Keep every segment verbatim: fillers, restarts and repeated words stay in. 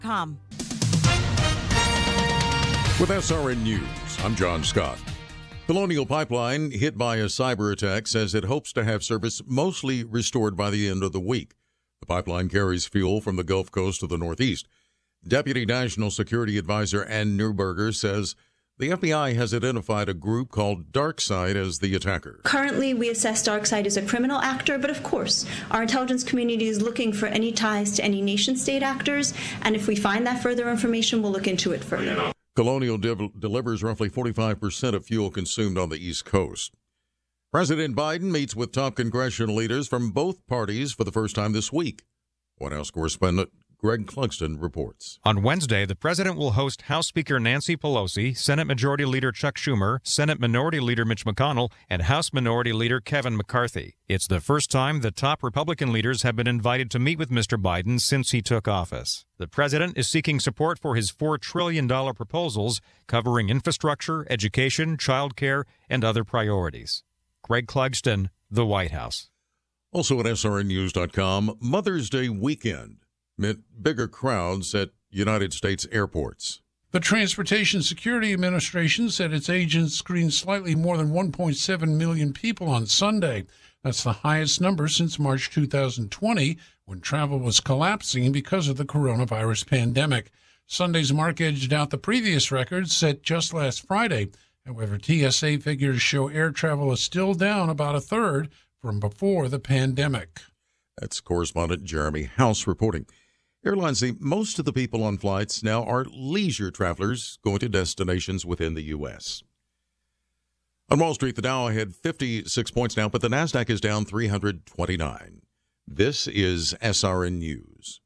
com. With S R N News, I'm John Scott. Colonial Pipeline, hit by a cyber attack, says it hopes to have service mostly restored by the end of the week. The pipeline carries fuel from the Gulf Coast to the Northeast. Deputy National Security Advisor Ann Neuberger says the F B I has identified a group called DarkSide as the attacker. Currently, we assess DarkSide as a criminal actor, but of course, our intelligence community is looking for any ties to any nation-state actors, and if we find that further information, we'll look into it further. Colonial de- delivers roughly forty-five percent of fuel consumed on the East Coast. President Biden meets with top congressional leaders from both parties for the first time this week. White House correspondent Greg Clugston reports. On Wednesday, the president will host House Speaker Nancy Pelosi, Senate Majority Leader Chuck Schumer, Senate Minority Leader Mitch McConnell, and House Minority Leader Kevin McCarthy. It's the first time the top Republican leaders have been invited to meet with Mister Biden since he took office. The president is seeking support for his four trillion dollars proposals covering infrastructure, education, child care, and other priorities. Greg Clugston, the White House. Also at S R N news dot com, Mother's Day weekend meant bigger crowds at United States airports. The Transportation Security Administration said its agents screened slightly more than one point seven million people on Sunday. That's the highest number since March two thousand twenty, when travel was collapsing because of the coronavirus pandemic. Sunday's mark edged out the previous record set just last Friday. However, T S A figures show air travel is still down about a third from before the pandemic. That's correspondent Jeremy House reporting. Airlines say most of the people on flights now are leisure travelers going to destinations within the U S. On Wall Street, the Dow had fifty-six points now, but the NASDAQ is down three hundred twenty-nine. This is S R N News.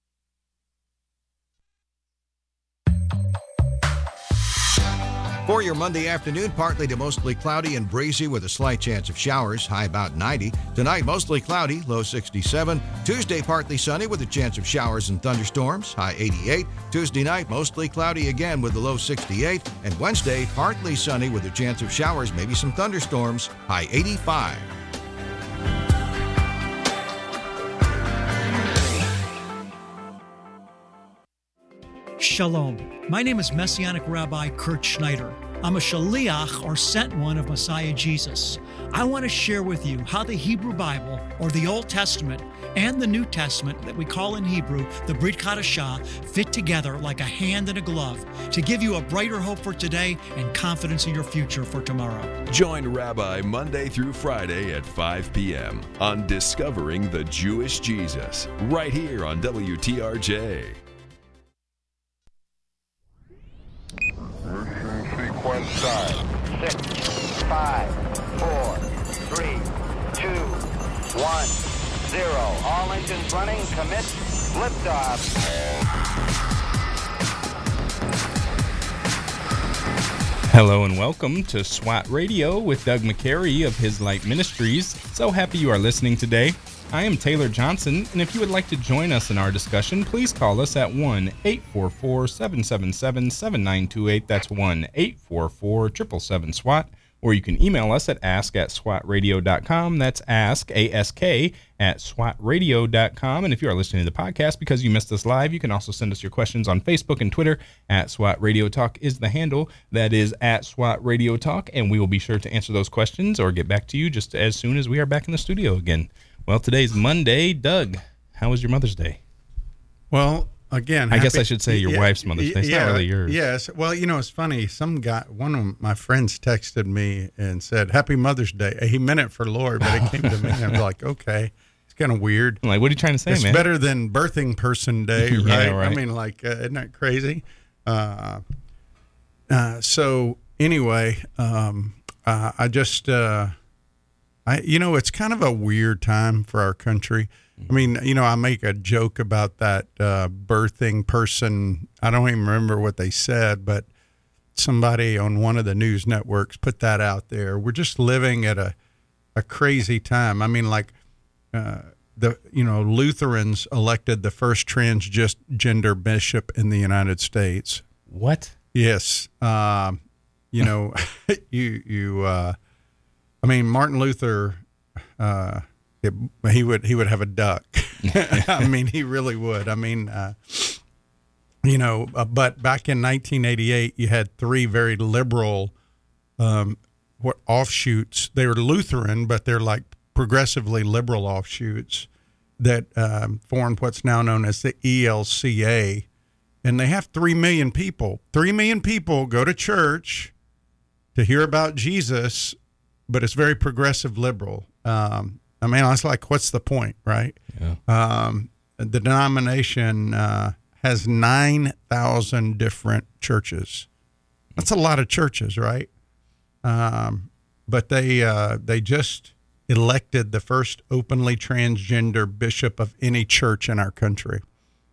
For your Monday afternoon, partly to mostly cloudy and breezy with a slight chance of showers, high about ninety. Tonight, mostly cloudy, low sixty-seven. Tuesday, partly sunny with a chance of showers and thunderstorms, high eighty-eight. Tuesday night, mostly cloudy again with a low sixty-eight. And Wednesday, partly sunny with a chance of showers, maybe some thunderstorms, high eighty-five. Shalom. My name is Messianic Rabbi Kurt Schneider. I'm a shaliach, or sent one, of Messiah Jesus. I want to share with you how the Hebrew Bible, or the Old Testament, and the New Testament that we call in Hebrew the Brit Chadashah, fit together like a hand in a glove to give you a brighter hope for today and confidence in your future for tomorrow. Join Rabbi Monday through Friday at five p.m. on Discovering the Jewish Jesus, right here on W T R J. Sequence time. Six, five, four, three, two, one, zero. All engines running. Commit. Liftoff. Hello and welcome to SWAT Radio with Doug McCary of His Light Ministries. So happy you are listening today. I am Taylor Johnson, and if you would like to join us in our discussion, please call us at one eight four four, seven seven seven, seven nine two eight. That's one eight four four, seven seven seven, SWAT. Or you can email us at ask at swat radio dot com. That's ask, A S K, at swat radio dot com. And if you are listening to the podcast because you missed us live, you can also send us your questions on Facebook and Twitter. At SWAT Radio Talk is the handle. That is at SWAT Radio Talk. And we will be sure to answer those questions or get back to you just as soon as we are back in the studio again. Well, today's Monday. Doug, how was your Mother's Day? Well, again, I happy, guess I should say your yeah, wife's Mother's Day. It's yeah, not really yours. Yes. Well, you know, it's funny. Some guy, one of my friends texted me and said, Happy Mother's Day. He meant it for Lord, but it came to me and I was like, okay, it's kind of weird. I'm like, what are you trying to say, it's man? It's better than Birthing Person Day, right? Yeah, right. I mean, like, uh, isn't that crazy? Uh, uh, so anyway, um, uh, I just, uh, I, you know, it's kind of a weird time for our country. I mean, you know, I make a joke about that uh, birthing person. I don't even remember what they said, but somebody on one of the news networks put that out there. We're just living at a a crazy time. I mean, like uh, the you know Lutherans elected the first transgender bishop in the United States. What? Yes. Uh, you know, you you. Uh, I mean, Martin Luther. Uh, It, he would he would have a duck. I mean, he really would. I mean, uh, you know, uh, but back in nineteen eighty-eight, you had three very liberal um, what offshoots. They were Lutheran, but they're like progressively liberal offshoots that um, formed what's now known as the E L C A. And they have three million people. Three million people go to church to hear about Jesus, but it's very progressive liberal. Um, I mean, I was like, what's the point, right? Yeah. Um, the denomination uh, has nine thousand different churches. That's a lot of churches, right? Um, but they uh, they just elected the first openly transgender bishop of any church in our country.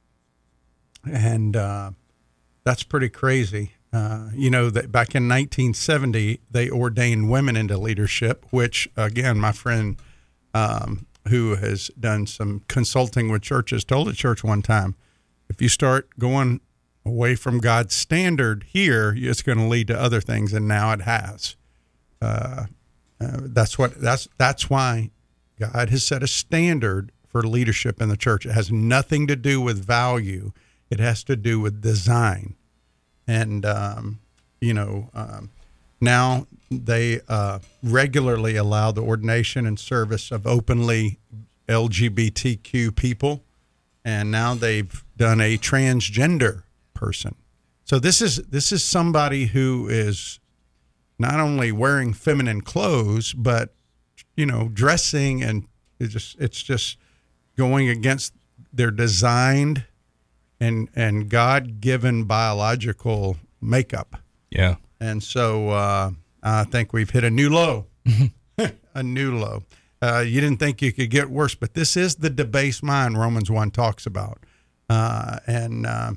And uh, that's pretty crazy. Uh, you know, that back in nineteen seventy, they ordained women into leadership, which, again, my friend um, who has done some consulting with churches told a church one time, if you start going away from God's standard here, it's going to lead to other things, and now it has. Uh, uh, that's what that's that's why God has set a standard for leadership in the church. It has nothing to do with value. It has to do with design. And, um, you know, um, now they uh, regularly allow the ordination and service of openly L G B T Q people. And now they've done a transgender person. So this is this is somebody who is not only wearing feminine clothes, but, you know, dressing, and it's just, it's just going against their designed and and God-given biological makeup. Yeah. And so uh, I think we've hit a new low, a new low. Uh, you didn't think you could get worse, but this is the debased mind Romans one talks about. Uh, and, uh,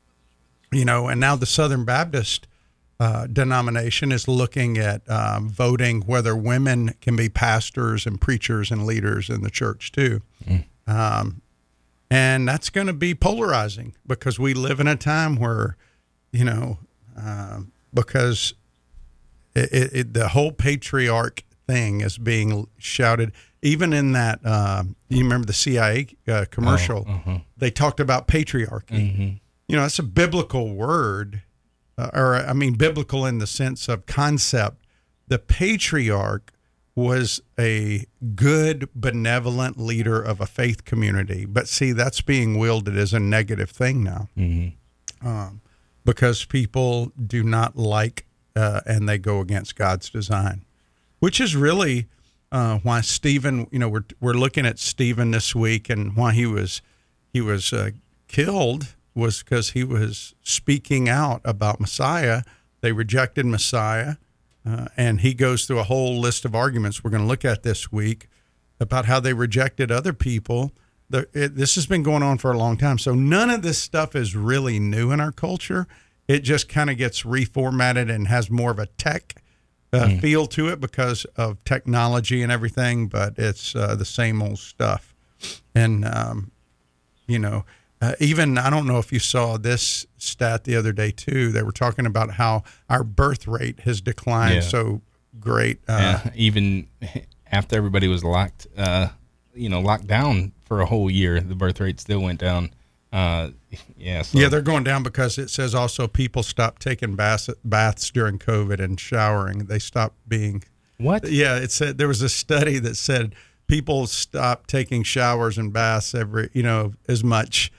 you know, and now the Southern Baptist uh, denomination is looking at um, voting whether women can be pastors and preachers and leaders in the church too. Mm. Um And that's going to be polarizing because we live in a time where, you know, uh, because it, it, it, the whole patriarch thing is being shouted. Even in that, uh, you remember the C I A uh, commercial, oh, uh-huh. they talked about patriarchy. Mm-hmm. You know, it's a biblical word, uh, or I mean, biblical in the sense of concept. The patriarch was a good, benevolent leader of a faith community. But see, that's being wielded as a negative thing now, mm-hmm. um, because people do not like uh, and they go against God's design, which is really uh, why Stephen, you know, we're we're looking at Stephen this week, and why he was he was uh, killed was because he was speaking out about Messiah. They rejected Messiah. Uh, and he goes through a whole list of arguments we're going to look at this week about how they rejected other people. The, it, this has been going on for a long time. So none of this stuff is really new in our culture. It just kind of gets reformatted and has more of a tech uh, mm. feel to it because of technology and everything, but it's uh, the same old stuff. And, um, you know, Uh, even, I don't know if you saw this stat the other day, too. They were talking about how our birth rate has declined yeah. so great. Uh, yeah, even after everybody was locked, uh, you know, locked down for a whole year, the birth rate still went down. Uh, yeah, so. Yeah, they're going down because it says also people stopped taking baths, baths during COVID and showering. They stopped being. What? Yeah, it said there was a study that said people stopped taking showers and baths every, you know, as much.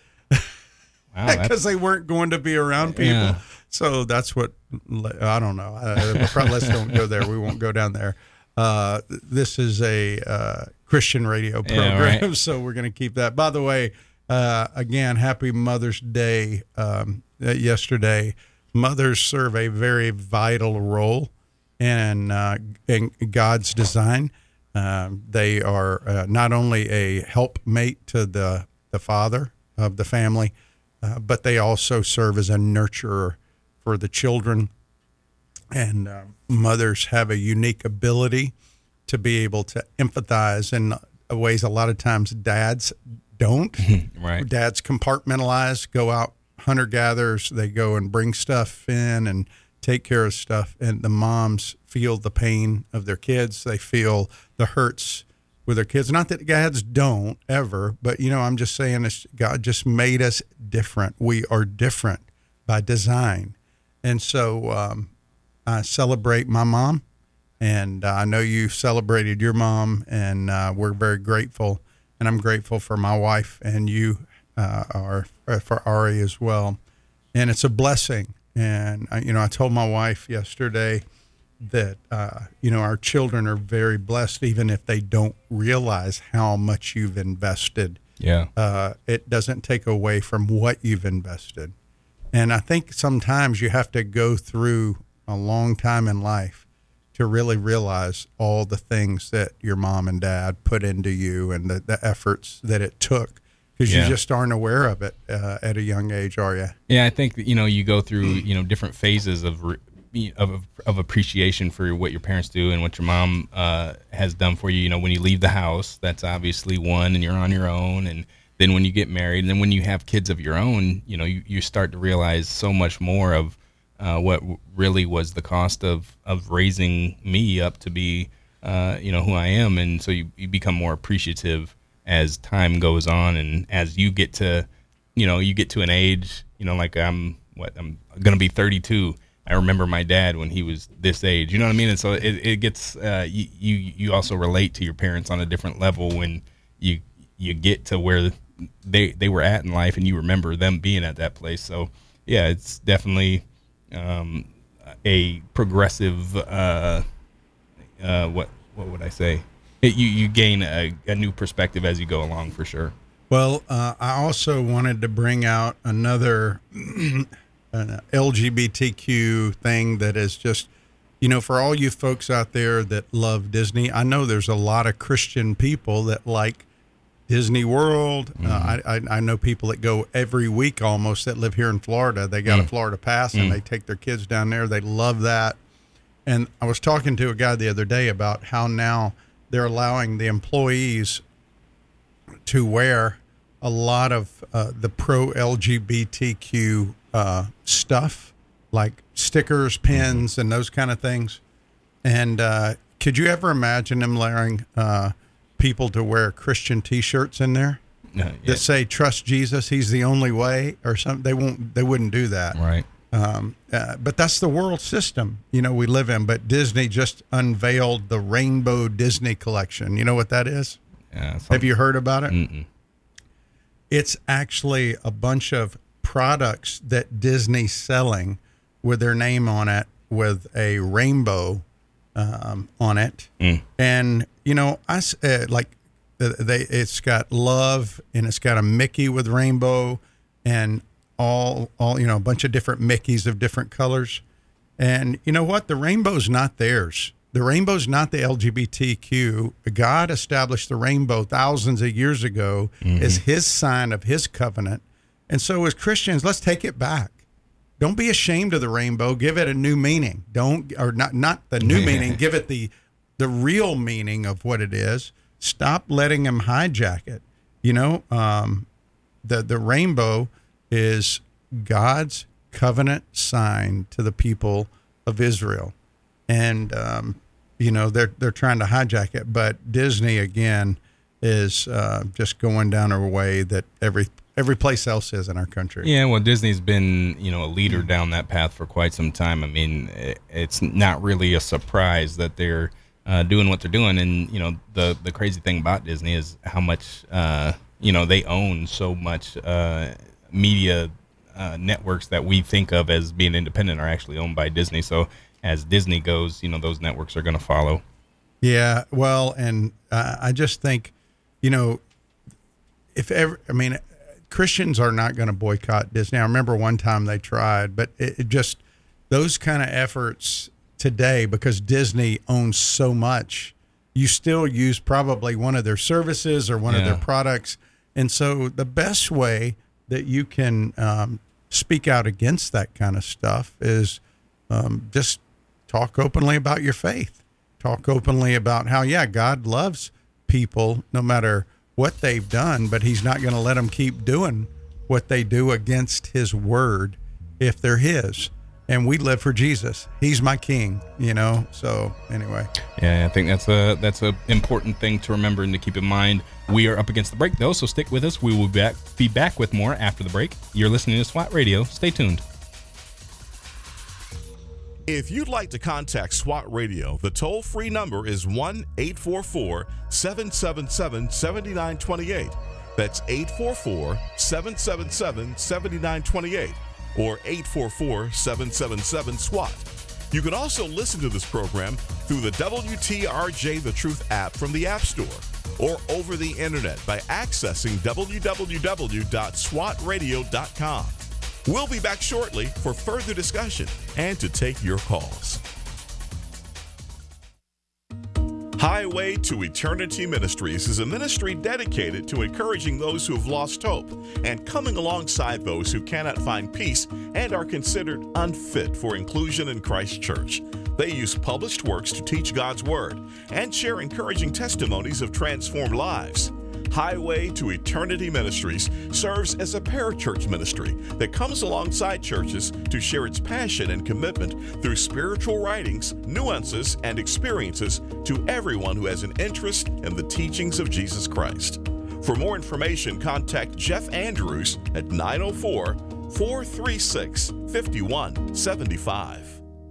Wow, because they weren't going to be around people. Yeah. So that's what, I don't know. Uh, probably let's don't go there. We won't go down there. Uh, this is a uh, Christian radio program, yeah, right. So we're going to keep that. By the way, uh, again, happy Mother's Day um, yesterday. Mothers serve a very vital role in, uh, in God's design. Um, they are uh, not only a helpmate to the, the father of the family, uh, but they also serve as a nurturer for the children. And uh, mothers have a unique ability to be able to empathize in ways a lot of times dads don't. Right. Dads compartmentalize, go out hunter-gatherers, they go and bring stuff in and take care of stuff. And the moms feel the pain of their kids. They feel the hurts with their kids. Not that dads don't ever, but, you know, I'm just saying this, God just made us different. We are different. by design. And so um, I celebrate my mom, and uh, I know you celebrated your mom, and uh, we're very grateful. And I'm grateful for my wife, and you uh, are for Ari as well. And it's a blessing. And, I, you know, I told my wife yesterday that, uh, you know, our children are very blessed, even if they don't realize how much you've invested. Yeah. Uh, it doesn't take away from what you've invested. And I think sometimes you have to go through a long time in life to really realize all the things that your mom and dad put into you and the, the efforts that it took, because Yeah. you just aren't aware of it uh, at a young age, are you? Yeah, I think that, you know, you go through, you know, different phases of re- of of appreciation for what your parents do and what your mom uh, has done for you. You know, when you leave the house, that's obviously one, and you're on your own. And then when you get married, and then when you have kids of your own, you know, you, you start to realize so much more of uh, what really was the cost of, of raising me up to be, uh, you know, who I am. And so you, you become more appreciative as time goes on, and as you get to, you know, you get to an age, you know, like I'm what I'm going to be thirty-two. I remember my dad when he was this age, you know what I mean? And so it, it gets, uh, you, you, you also relate to your parents on a different level when you, you get to where they, they were at in life, and you remember them being at that place. So yeah, it's definitely, um, a progressive, uh, uh, what, what would I say? It, you, you gain a, a new perspective as you go along, for sure. Well, uh, I also wanted to bring out another an L G B T Q thing that is just, you know, for all you folks out there that love Disney, I know there's a lot of Christian people that like Disney World. Mm-hmm. Uh, I, I I know people that go every week almost that live here in Florida. They got mm. a Florida pass, and mm. they take their kids down there. They love that. And I was talking to a guy the other day about how now they're allowing the employees to wear a lot of uh, the pro-L G B T Q uh, stuff, like stickers, pins, and those kind of things. And uh, could you ever imagine them allowing uh, people to wear Christian T-shirts in there uh, yeah. that say "Trust Jesus, He's the only way" or something? They won't. They wouldn't do that. Right. Um, uh, but that's the world system, you know, we live in. But Disney just unveiled the Rainbow Disney Collection. You know what that is? Yeah, Have you heard about it? Mm-mm. It's actually a bunch of products that Disney's selling with their name on it, with a rainbow um, on it. Mm. And, you know, I, uh, like they, it's got love, and it's got a Mickey with rainbow, and all, all, you know, a bunch of different Mickeys of different colors. And you know what? The rainbow's not theirs. The rainbow's not the L G B T Q. God established the rainbow thousands of years ago mm-hmm. as his sign of his covenant. And so as Christians, let's take it back. Don't be ashamed of the rainbow. Give it a new meaning. Don't, or not, not the new meaning. Give it the, the real meaning of what it is. Stop letting them hijack it. You know, um, the, the rainbow is God's covenant sign to the people of Israel. And, um, you know, they're, they're trying to hijack it, but Disney again is, uh, just going down a way that every, every place else is in our country. Yeah. Well, Disney's been, you know, a leader mm-hmm. down that path for quite some time. I mean, it's not really a surprise that they're, uh, doing what they're doing. And, you know, the, the crazy thing about Disney is how much, uh, you know, they own so much, uh, media, uh, networks that we think of as being independent are actually owned by Disney. So, as Disney goes, you know, those networks are going to follow. Yeah, well, and uh, I just think, you know, if ever, I mean, Christians are not going to boycott Disney. I remember one time they tried, but it, it just, those kind of efforts today, because Disney owns so much, you still use probably one of their services or one yeah. of their products. And so the best way that you can um, speak out against that kind of stuff is um, just talk openly about your faith. Talk openly about how, yeah, God loves people no matter what they've done, but he's not going to let them keep doing what they do against his word if they're his. And we live for Jesus. He's my king, you know? So anyway. Yeah, I think that's a that's a important thing to remember and to keep in mind. We are up against the break, though, so stick with us. We will be back, be back with more after the break. You're listening to SWAT Radio. Stay tuned. If you'd like to contact SWAT Radio, the toll-free number is one eight four four, seven seven seven, seven nine two eight. That's eight four four, seven seven seven, seven nine two eight or eight four four, seven seven seven, SWAT. You can also listen to this program through the W T R J The Truth app from the App Store or over the internet by accessing w w w dot swat radio dot com. We'll be back shortly for further discussion and to take your calls. Highway to Eternity Ministries is a ministry dedicated to encouraging those who have lost hope and coming alongside those who cannot find peace and are considered unfit for inclusion in Christ's church. They use published works to teach God's Word and share encouraging testimonies of transformed lives. Highway to Eternity Ministries serves as a parachurch ministry that comes alongside churches to share its passion and commitment through spiritual writings, nuances, and experiences to everyone who has an interest in the teachings of Jesus Christ. For more information, contact Jeff Andrews at nine oh four, four three six, five one seven five.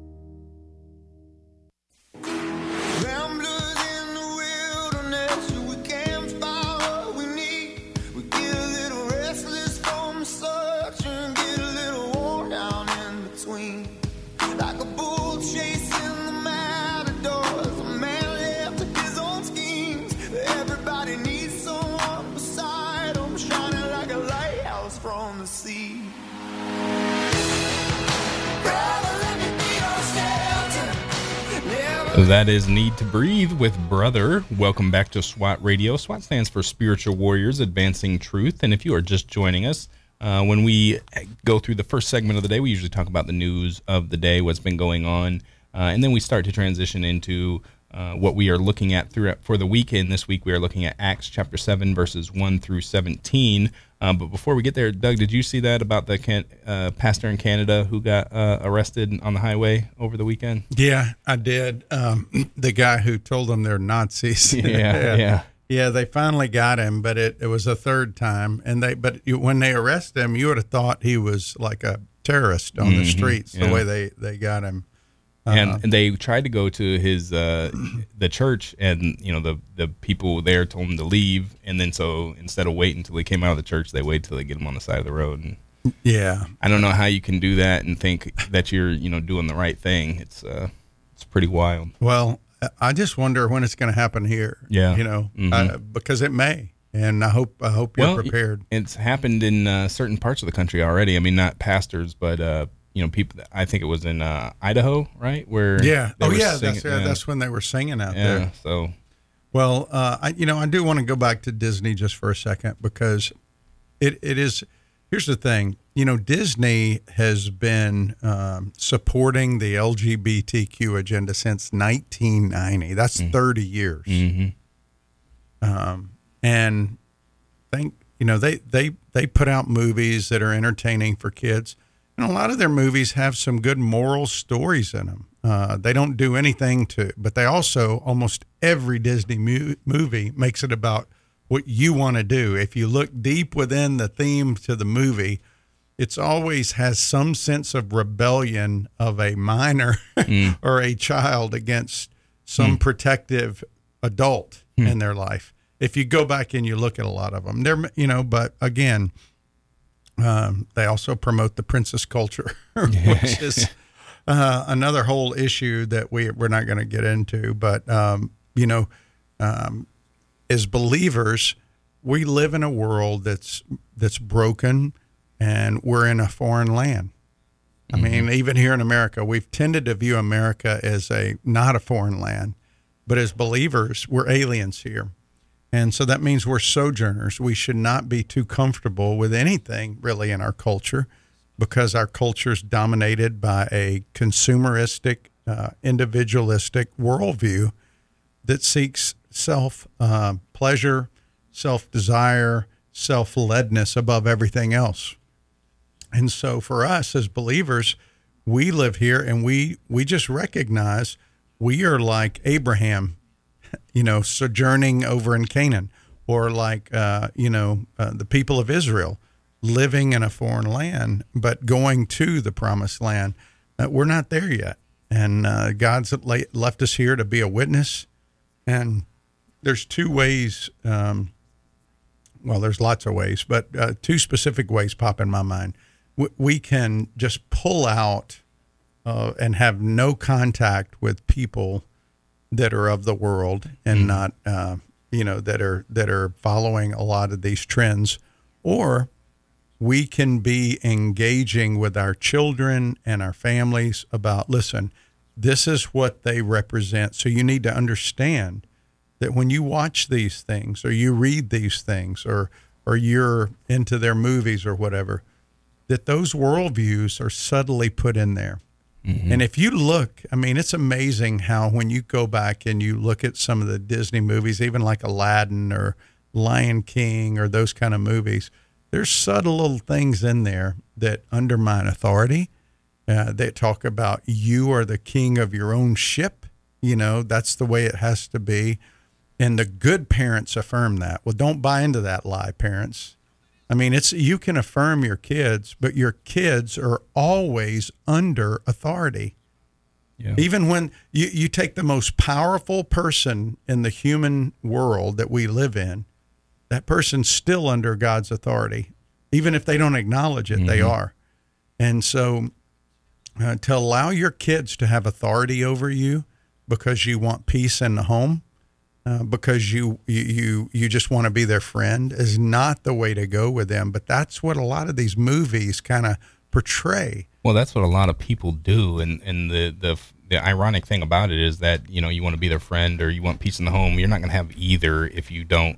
That is Need to Breathe with Brother. Welcome back to SWAT Radio. SWAT stands for Spiritual Warriors Advancing Truth. And if you are just joining us, uh, when we go through the first segment of the day, we usually talk about the news of the day, what's been going on, uh, and then we start to transition into uh, what we are looking at through for the weekend. This week we are looking at Acts chapter seven, verses one through seventeen. Uh, but before we get there, Doug, did you see that about the can- uh, pastor in Canada who got uh, arrested on the highway over the weekend? Yeah, I did. Um, the guy who told them they're Nazis. Yeah, yeah, yeah. Yeah, they finally got him, but it, it was a third time. And they, but you, when they arrested him, you would have thought he was like a terrorist on mm-hmm, the streets. Yeah. The way they, they got him. Uh, and, and they tried to go to his uh, the church, and you know the the people there told him to leave, and then so instead of waiting until he came out of the church, they waited till they get him on the side of the road. And yeah, I don't know how you can do that and think that you're you know doing the right thing. It's uh, it's pretty wild. Well, I just wonder when it's going to happen here. Yeah, you know, mm-hmm. uh, because it may, and I hope I hope you're well, prepared. It's happened in uh, certain parts of the country already. I mean, not pastors, but. Uh, You know, people. I think it was in uh, Idaho, right? Where yeah, oh yeah, singing, that's yeah, yeah, that's when they were singing out yeah, there. So, well, uh, I you know I do want to go back to Disney just for a second because it it is. Here's the thing, you know, Disney has been um, supporting the L G B T Q agenda since nineteen ninety. That's mm-hmm. thirty years. Mm-hmm. Um, and think you know they they they put out movies that are entertaining for kids. And a lot of their movies have some good moral stories in them. Uh, they don't do anything to, but they also, almost every Disney mu- movie makes it about what you want to do. If you look deep within the theme to the movie, it's always has some sense of rebellion of a minor mm. or a child against some mm. protective adult mm. in their life. If you go back and you look at a lot of them, they're, you know, but again, Um, they also promote the princess culture, which is uh, another whole issue that we, we're not going to get into. But, um, you know, um, as believers, we live in a world that's that's broken, and we're in a foreign land. I mm-hmm. mean, even here in America, we've tended to view America as a not a foreign land. But as believers, we're aliens here. And so that means we're sojourners. We should not be too comfortable with anything really in our culture, because our culture is dominated by a consumeristic, uh, individualistic worldview that seeks self uh, pleasure, self-desire, self-ledness above everything else. And so for us as believers, we live here and we, we just recognize we are like Abraham, you know, sojourning over in Canaan, or like, uh, you know, uh, the people of Israel living in a foreign land, but going to the promised land. Uh, we're not there yet. And uh, God's left us here to be a witness. And there's two ways, um, well, there's lots of ways, but uh, two specific ways pop in my mind. W- we can just pull out uh, and have no contact with people that are of the world and mm. not, uh, you know, that are that are following a lot of these trends, or we can be engaging with our children and our families about, listen, this is what they represent. So you need to understand that when you watch these things or you read these things or or you're into their movies or whatever, that those worldviews are subtly put in there. Mm-hmm. And if you look, I mean, it's amazing how when you go back and you look at some of the Disney movies, even like Aladdin or Lion King or those kind of movies, there's subtle little things in there that undermine authority. Uh, they talk about you are the king of your own ship. You know, that's the way it has to be. And the good parents affirm that. Well, don't buy into that lie, parents. I mean, it's you can affirm your kids, but your kids are always under authority. Yeah. Even when you, you take the most powerful person in the human world that we live in, that person's still under God's authority. Even if they don't acknowledge it, mm-hmm. they are. And so uh, to allow your kids to have authority over you because you want peace in the home, uh, because you, you, you, you just want to be their friend is not the way to go with them. But that's what a lot of these movies kind of portray. Well, that's what a lot of people do. And, and the, the, the ironic thing about it is that, you know, you want to be their friend or you want peace in the home. You're not going to have either if you don't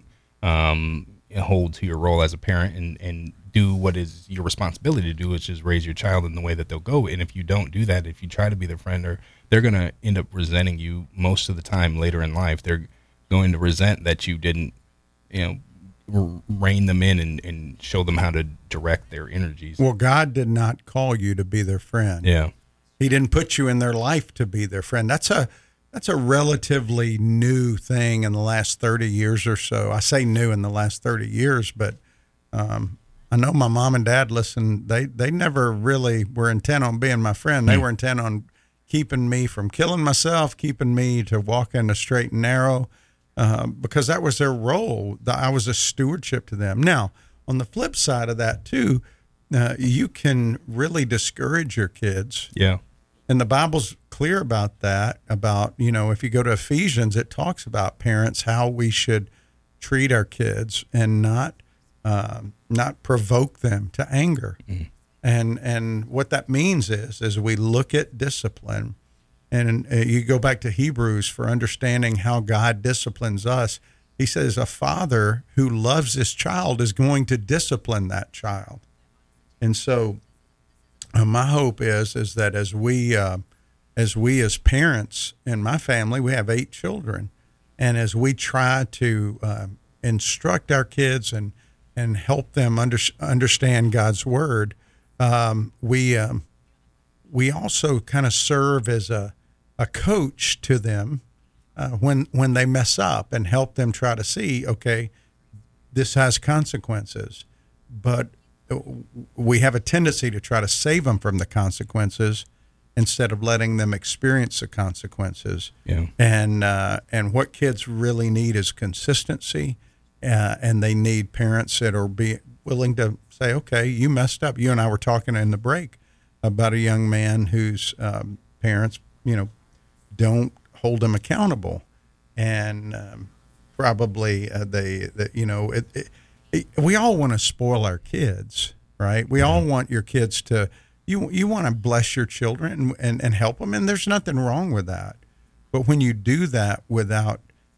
Um, hold to your role as a parent and, and do what is your responsibility to do, which is raise your child in the way that they'll go. And if you don't do that, if you try to be their friend, or they're going to end up resenting you most of the time later in life. They're going to resent that you didn't, you know, rein them in and, and show them how to direct their energies. Well, God did not call you to be their friend. Yeah. He didn't put you in their life to be their friend. That's a, That's a relatively new thing in the last thirty years or so. I say new in the last thirty years, but um, I know my mom and dad listen. They they never really were intent on being my friend. They mm. were intent on keeping me from killing myself, keeping me to walk in the straight and narrow, uh, because that was their role. I was a stewardship to them. Now, on the flip side of that, too, uh, you can really discourage your kids. Yeah. And the Bible's clear about that, about, you know, if you go to Ephesians, it talks about parents, how we should treat our kids and not um, not provoke them to anger. Mm. And and what that means is, is we look at discipline, and uh, you go back to Hebrews for understanding how God disciplines us. He says a father who loves his child is going to discipline that child. And so Uh, my hope is is that as we uh, as we as parents in my family, we have eight children, and as we try to uh, instruct our kids and and help them under, understand God's word, um, we um, we also kind of serve as a a coach to them uh, when when they mess up and help them try to see, okay, this has consequences, but we have a tendency to try to save them from the consequences instead of letting them experience the consequences. Yeah. And uh, and what kids really need is consistency, uh, and they need parents that are be willing to say, okay, you messed up. You and I were talking in the break about a young man whose um, parents, you know, don't hold him accountable, and um, probably uh, they, they, you know, it, it, we all want to spoil our kids, right? We all want your kids to, you you want to bless your children and, and, and help them, and there's nothing wrong with that. But when you do that without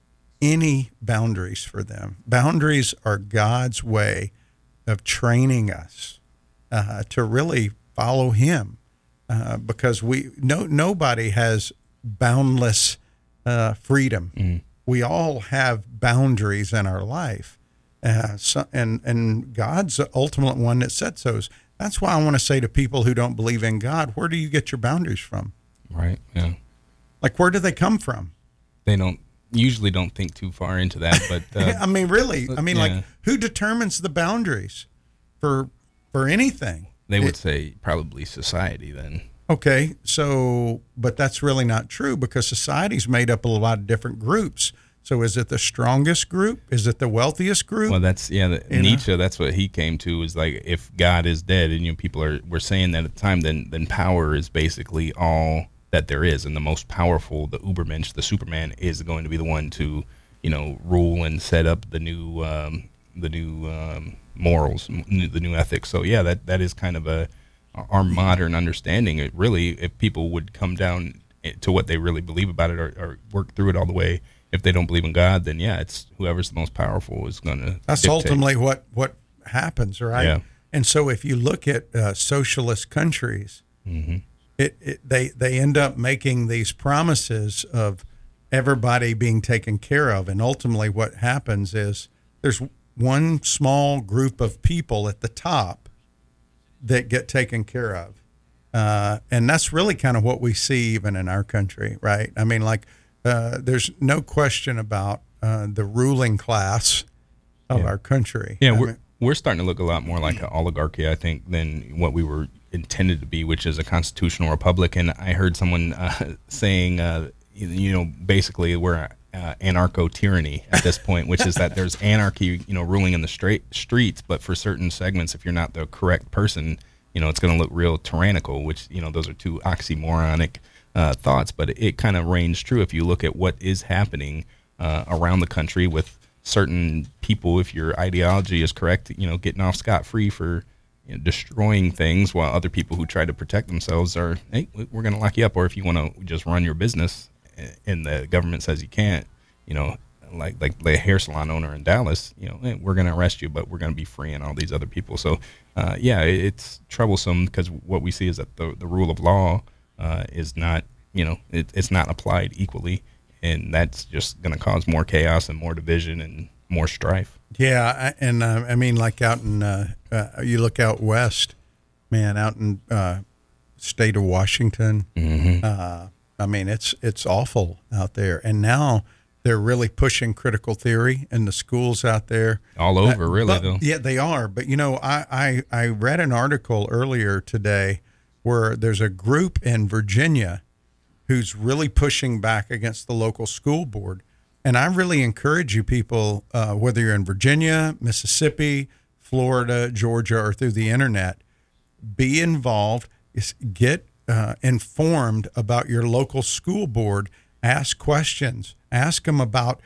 any boundaries for them, boundaries are God's way of training us uh, to really follow Him, uh, because we no nobody has boundless uh, freedom. Mm. We all have boundaries in our life. Uh, so, and and God's the ultimate one that sets those. That's why I want to say to people who don't believe in God, where do you get your boundaries from? Right. Yeah. Like, where do they come from? They don't usually don't think too far into that, but uh, I mean, really, I mean, yeah. like, who determines the boundaries for for anything? They would it, say probably society then. Okay, so, but that's really not true because society's made up of a lot of different groups. So is it the strongest group? Is it the wealthiest group? Well, that's, yeah, the, Nietzsche, know? That's what he came to, is like, if God is dead, and, you know, people are, were saying that at the time, then, then power is basically all that there is. And the most powerful, the Ubermensch, the Superman, is going to be the one to, you know, rule and set up the new, um, the new um, morals, the new ethics. So, yeah, that, that is kind of a, our modern understanding. It really, if people would come down to what they really believe about it, or, or work through it all the way, if they don't believe in God, then yeah, it's whoever's the most powerful is going to. That's dictate. ultimately what what happens, right? Yeah. And so, if you look at uh, socialist countries, mm-hmm. it, it they they end up making these promises of everybody being taken care of, and ultimately, what happens is there's one small group of people at the top that get taken care of, uh, and that's really kind of what we see even in our country, right? I mean, like. Uh, there's no question about uh, the ruling class of yeah. our country. Yeah, I we're mean, we're starting to look a lot more like an oligarchy, I think, than what we were intended to be, which is a constitutional republic. And I heard someone uh, saying, uh, you know, basically we're uh, anarcho-tyranny at this point, which is that there's anarchy, you know, ruling in the straight streets, but for certain segments, if you're not the correct person, you know, it's going to look real tyrannical, which, you know, those are two oxymoronic Uh, thoughts, but it, it kind of reigns true if you look at what is happening uh, around the country with certain people. If your ideology is correct, you know, getting off scot-free for you know, destroying things, while other people who try to protect themselves are, hey, we're going to lock you up. Or if you want to just run your business and the government says you can't, you know, like like the hair salon owner in Dallas, you know, hey, we're going to arrest you, but we're going to be freeing all these other people. So, uh, yeah, it, it's troublesome because what we see is that the the rule of law Uh, is not, you know, it, it's not applied equally, and that's just going to cause more chaos and more division and more strife. Yeah, and uh, I mean, like out in, uh, uh, you look out west, man, out in uh, state of Washington. Mm-hmm. Uh, I mean, it's it's awful out there, and now they're really pushing critical theory in the schools out there. All over, uh, really, but, though. Yeah, they are. But you know, I, I I read an article earlier today where there's a group in Virginia who's really pushing back against the local school board. And I really encourage you people, uh, whether you're in Virginia, Mississippi, Florida, Georgia, or through the internet, be involved, get uh, informed about your local school board, ask questions, ask them about,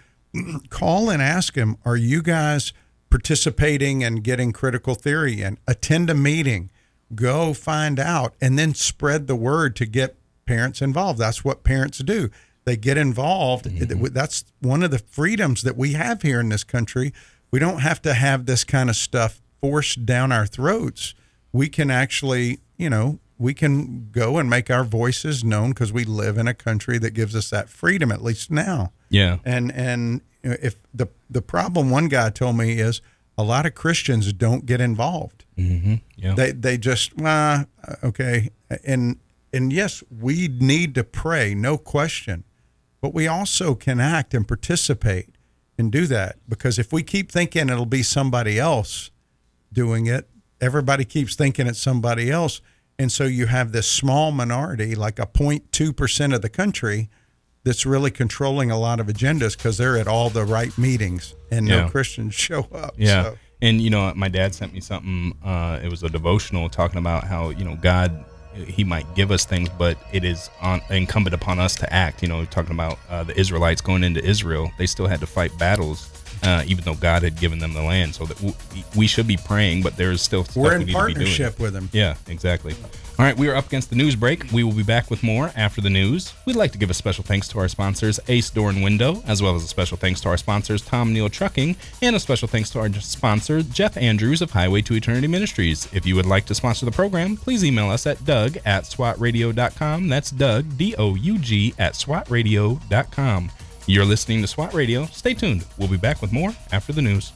call and ask them, are you guys participating and getting critical theory, and attend a meeting. Go find out, and then spread the word to get parents involved. That's what parents do. They get involved. Mm-hmm. That's one of the freedoms that we have here in this country. We don't have to have this kind of stuff forced down our throats. We can actually, you know, we can go and make our voices known because we live in a country that gives us that freedom, at least now. Yeah. And and if the the problem, one guy told me, is a lot of Christians don't get involved. Mm-hmm. Yeah. They they just uh, okay, and and yes, we need to pray, no question, but we also can act and participate and do that, because if we keep thinking it'll be somebody else doing it, everybody keeps thinking it's somebody else, and so you have this small minority, like a zero point two percent of the country, that's really controlling a lot of agendas because they're at all the right meetings and yeah. no Christians show up. Yeah. So. And, you know, my dad sent me something. Uh, it was a devotional talking about how, you know, God, he might give us things, but it is on, incumbent upon us to act. You know, talking about uh, the Israelites going into Israel. They still had to fight battles, uh, even though God had given them the land. So that w- we should be praying, but there's still stuff We're in we need partnership to be doing. with them. Yeah, exactly. All right, we are up against the news break. We will be back with more after the news. We'd like to give a special thanks to our sponsors, Ace Door and Window, as well as a special thanks to our sponsors, Tom Neal Trucking, and a special thanks to our sponsor, Jeff Andrews of Highway to Eternity Ministries. If you would like to sponsor the program, please email us at Doug at swat radio dot com. That's Doug, D O U G, at swat radio dot com. You're listening to SWAT Radio. Stay tuned. We'll be back with more after the news.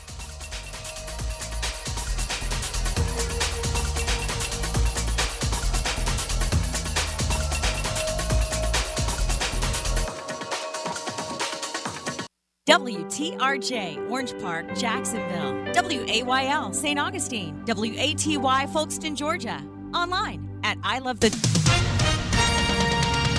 W T R J, Orange Park, Jacksonville. W A Y L, Saint Augustine. W A T Y, Folkston, Georgia. Online at I Love the...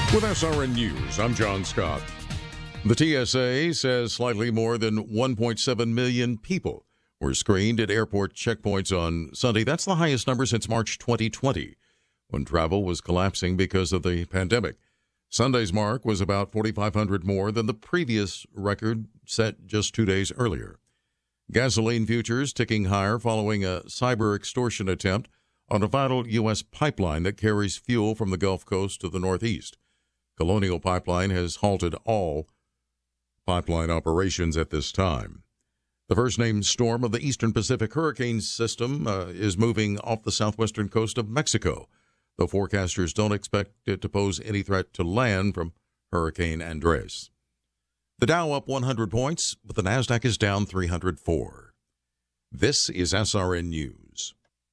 With S R N News, I'm John Scott. The T S A says slightly more than one point seven million people were screened at airport checkpoints on Sunday. That's the highest number since March twenty twenty, when travel was collapsing because of the pandemic. Sunday's mark was about forty-five hundred more than the previous record set just two days earlier. Gasoline futures ticking higher following a cyber extortion attempt on a vital U S pipeline that carries fuel from the Gulf Coast to the Northeast. Colonial Pipeline has halted all pipeline operations at this time. The first-named storm of the Eastern Pacific hurricane system uh, is moving off the southwestern coast of Mexico, though forecasters don't expect it to pose any threat to land from Hurricane Andres. The Dow up one hundred points, but the Nasdaq is down three hundred four. This is S R N News.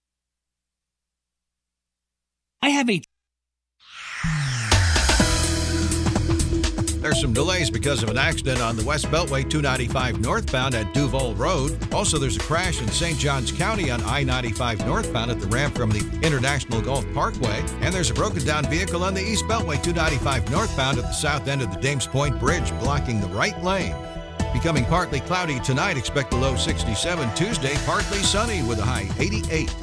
I have a... There's some delays because of an accident on the West Beltway two ninety-five northbound at Duval Road. Also, there's a crash in Saint Johns County on I ninety-five northbound at the ramp from the International Gulf Parkway. And there's a broken down vehicle on the East Beltway two ninety-five northbound at the south end of the Dames Point Bridge, blocking the right lane. Becoming partly cloudy tonight. Expect a low sixty-seven. Tuesday, partly sunny with a high eighty-eight.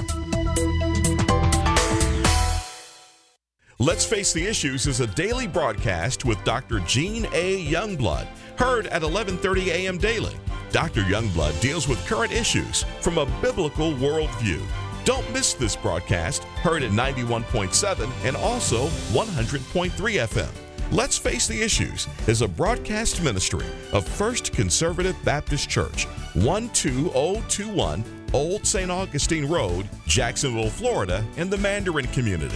Let's Face the Issues is a daily broadcast with Doctor Gene A. Youngblood, heard at eleven thirty a.m. daily. Doctor Youngblood deals with current issues from a biblical worldview. Don't miss this broadcast, heard at ninety-one point seven and also one hundred point three F M. Let's Face the Issues is a broadcast ministry of First Conservative Baptist Church, one two zero two one Old Saint Augustine Road, Jacksonville, Florida, in the Mandarin community.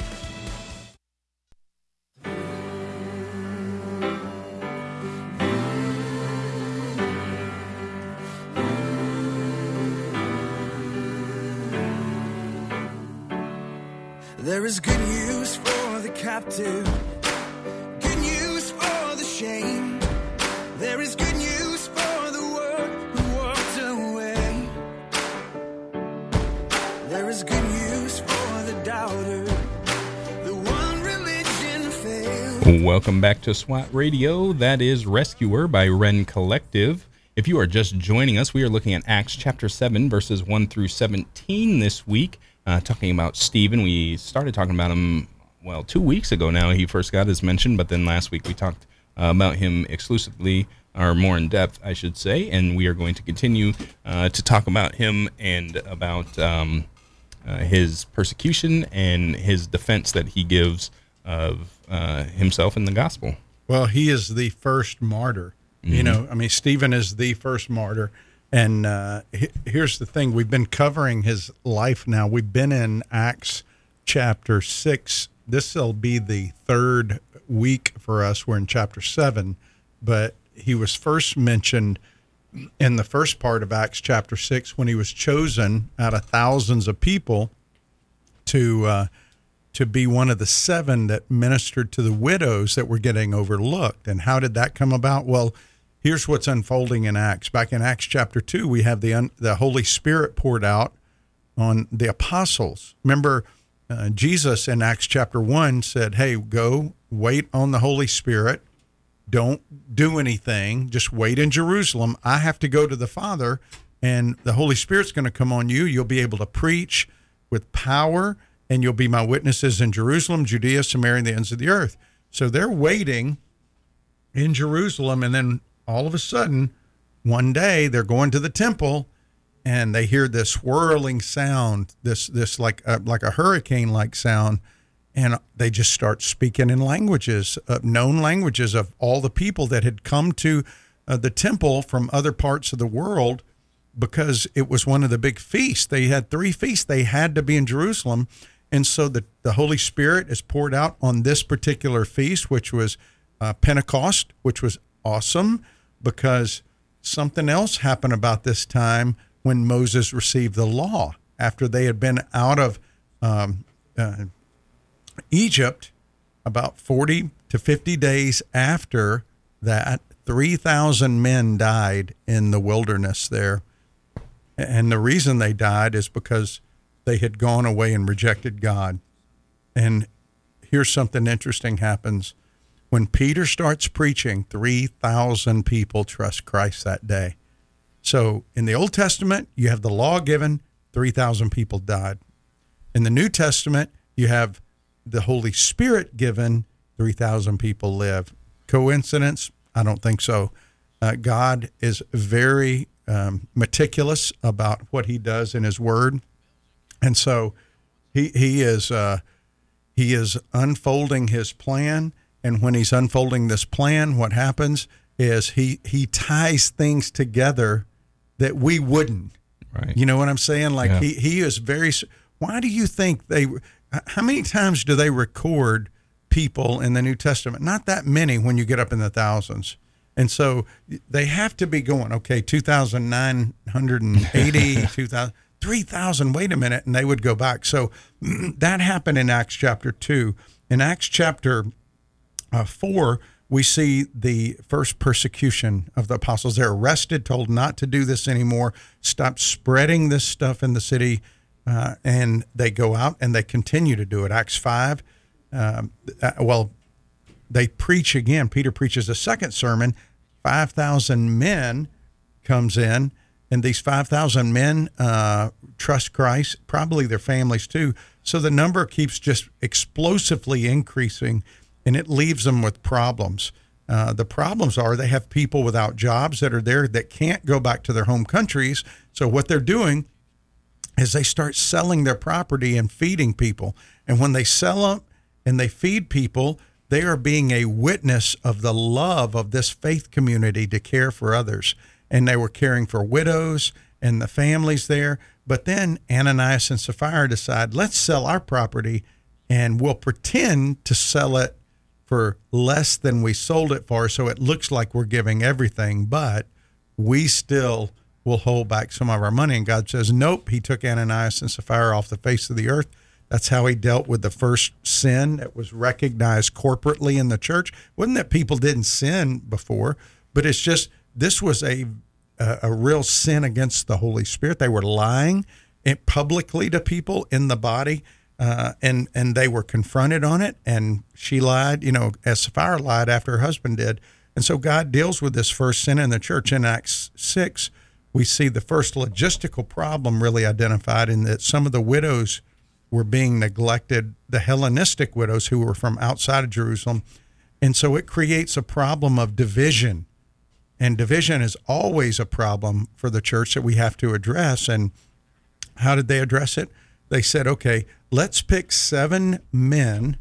There is good news for the captive, good news for the shame. There is good news for the world who walked away. There is good news for the doubter, the one religion failed. Welcome back to SWAT Radio. That is Rescuer by Ren Collective. If you are just joining us, we are looking at Acts chapter seven, verses one through seventeen this week. Uh, talking about Stephen. We started talking about him, well, two weeks ago now. He first got his mention, but then last week we talked uh, about him exclusively, or more in depth, I should say, and we are going to continue uh, to talk about him and about um, uh, his persecution and his defense that he gives of uh, himself in the gospel. Well, he is the first martyr. Mm-hmm. You know, I mean, Stephen is the first martyr. And uh, he, here's the thing. We've been covering his life now. We've been in Acts chapter six. This will be the third week for us. We're in chapter seven. But he was first mentioned in the first part of Acts chapter six when he was chosen out of thousands of people to uh, to be one of the seven that ministered to the widows that were getting overlooked. And how did that come about? Well, here's what's unfolding in Acts. Back in Acts chapter two, we have the un- the Holy Spirit poured out on the apostles. Remember, uh, Jesus in Acts chapter one said, hey, go wait on the Holy Spirit. Don't do anything. Just wait in Jerusalem. I have to go to the Father, and the Holy Spirit's going to come on you. You'll be able to preach with power, and you'll be my witnesses in Jerusalem, Judea, Samaria, and the ends of the earth. So they're waiting in Jerusalem, and then all of a sudden, one day they're going to the temple and they hear this swirling sound, this this like a, like a hurricane-like sound, and they just start speaking in languages, uh, known languages of all the people that had come to uh, the temple from other parts of the world because it was one of the big feasts. They had three feasts. They had to be in Jerusalem. And so the, the Holy Spirit is poured out on this particular feast, which was uh, Pentecost, which was awesome, because something else happened about this time when Moses received the law after they had been out of um, uh, Egypt. About forty to fifty days after that, three thousand men died in the wilderness there. And the reason they died is because they had gone away and rejected God. And here's something interesting happens. When Peter starts preaching, three thousand people trust Christ that day. So in the Old Testament, you have the law given, three thousand people died. In the New Testament, you have the Holy Spirit given, three thousand people live. Coincidence? I don't think so. Uh, God is very um, meticulous about what he does in his word. And so he he is uh, he is unfolding his plan. And when he's unfolding this plan, what happens is he he ties things together that we wouldn't. Right. You know what I'm saying? Like Yeah. he, he is very, why do you think they, how many times do they record people in the New Testament? Not that many when you get up in the thousands. And so they have to be going, okay, two thousand nine hundred eighty, two thousand, three thousand, wait a minute. And they would go back. So that happened in Acts chapter two. In Acts chapter uh, four, we see the first persecution of the apostles. They're arrested, told not to do this anymore, stop spreading this stuff in the city, uh, and they go out and they continue to do it. Acts five, um, uh, well, they preach again. Peter preaches a second sermon. five thousand men comes in, and these five thousand men uh, trust Christ, probably their families too. So the number keeps just explosively increasing, and it leaves them with problems. Uh, the problems are they have people without jobs that are there that can't go back to their home countries. So what they're doing is they start selling their property and feeding people. And when they sell them and they feed people, they are being a witness of the love of this faith community to care for others. And they were caring for widows and the families there. But then Ananias and Sapphira decide, let's sell our property and we'll pretend to sell it for less than we sold it for, so it looks like we're giving everything, but we still will hold back some of our money. And God says, nope, he took Ananias and Sapphira off the face of the earth. That's how he dealt with the first sin that was recognized corporately in the church. Wasn't that people didn't sin before, but it's just this was a a, a real sin against the Holy Spirit. They were lying publicly to people in the body. Uh, and and they were confronted on it, and she lied, you know, as Sapphira lied after her husband did. And so God deals with this first sin in the church. In Acts six, we see the first logistical problem really identified in that some of the widows were being neglected, the Hellenistic widows who were from outside of Jerusalem. And so it creates a problem of division. And division is always a problem for the church that we have to address. And how did they address it? They said, okay, let's pick seven men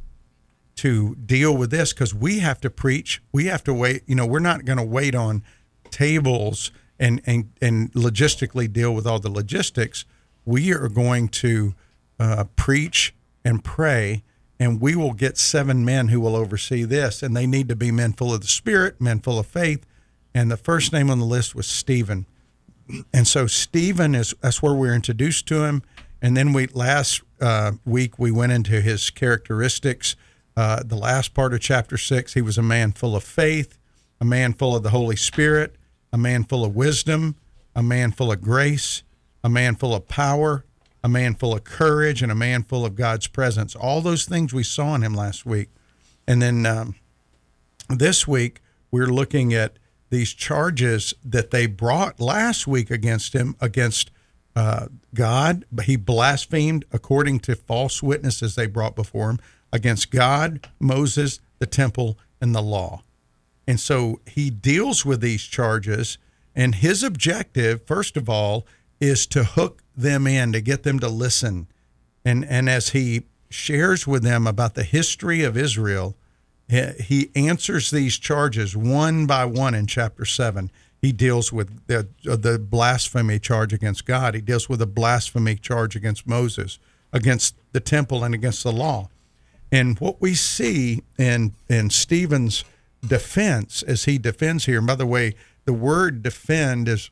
to deal with this because we have to preach. We have to wait. You know, we're not going to wait on tables and, and, and logistically deal with all the logistics. We are going to uh, preach and pray, and we will get seven men who will oversee this. And they need to be men full of the Spirit, men full of faith. And the first name on the list was Stephen. And so Stephen is, that's where we're introduced to him. And then we last uh, week we went into his characteristics. Uh, the last part of chapter six, he was a man full of faith, a man full of the Holy Spirit, a man full of wisdom, a man full of grace, a man full of power, a man full of courage, and a man full of God's presence. All those things we saw in him last week. And then um, this week we're looking at these charges that they brought last week against him, against Uh, God. He blasphemed according to false witnesses they brought before him against God, Moses, the temple, and the law. And so he deals with these charges, and his objective, first of all, is to hook them in, to get them to listen. And, and as he shares with them about the history of Israel, he answers these charges one by one in chapter seven. He deals with the, the blasphemy charge against God. He deals with the blasphemy charge against Moses, against the temple, and against the law. And what we see in in Stephen's defense, as he defends here, and by the way, the word defend is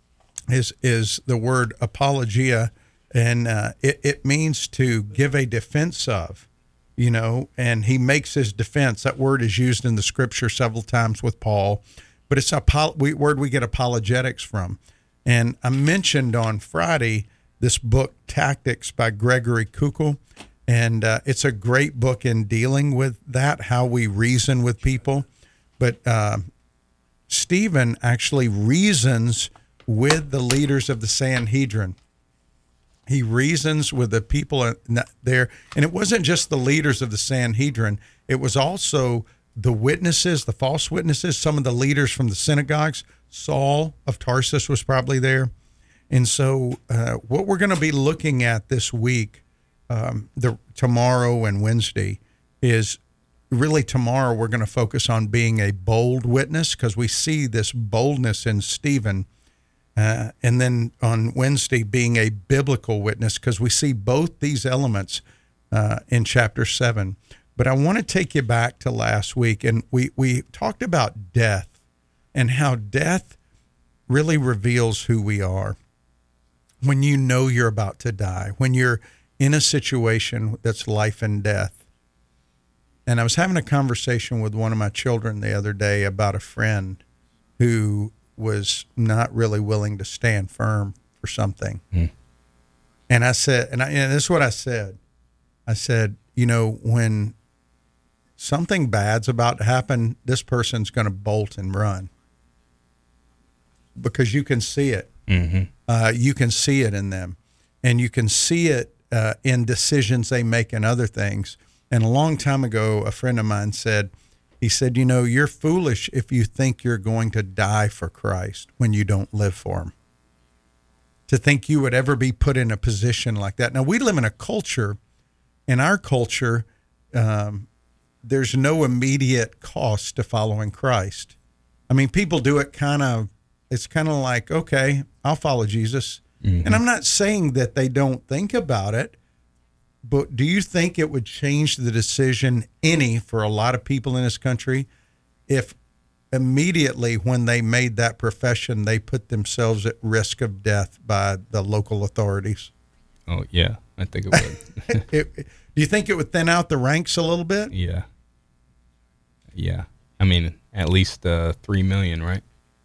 is is the word apologia, and uh, it, it means to give a defense of, you know, and he makes his defense. That word is used in the scripture several times with Paul. But it's a word we get apologetics from. And I mentioned on Friday this book, Tactics by Gregory Kukul. And uh, it's a great book in dealing with that, how we reason with people. But uh, Stephen actually reasons with the leaders of the Sanhedrin. He reasons with the people there. And it wasn't just the leaders of the Sanhedrin. It was also the witnesses, the false witnesses, some of the leaders from the synagogues. Saul of Tarsus was probably there. And so uh, what we're going to be looking at this week, um, the tomorrow and Wednesday, is really tomorrow we're going to focus on being a bold witness, because we see this boldness in Stephen. Uh, and then on Wednesday, being a biblical witness, because we see both these elements uh, in chapter seven. But I want to take you back to last week, and we, we talked about death and how death really reveals who we are. When you know you're about to die, when you're in a situation that's life and death. And I was having a conversation with one of my children the other day about a friend who was not really willing to stand firm for something. Mm. And I said, and, I, and this is what I said. I said, you know, when something bad's about to happen, this person's going to bolt and run, because you can see it. Mm-hmm. Uh, you can see it in them, and you can see it uh, in decisions they make and other things. And a long time ago, a friend of mine said, he said, you know, you're foolish if you think you're going to die for Christ when you don't live for him. To think you would ever be put in a position like that. Now, we live in a culture, in our culture, um, there's no immediate cost to following Christ. I mean, people do it kind of, it's kind of like, okay, I'll follow Jesus. Mm-hmm. And I'm not saying that they don't think about it, but do you think it would change the decision any for a lot of people in this country if immediately when they made that profession, they put themselves at risk of death by the local authorities? Oh, yeah, I think it would. it, do you think it would thin out the ranks a little bit? Yeah. Yeah. I mean, at least uh, three million, right?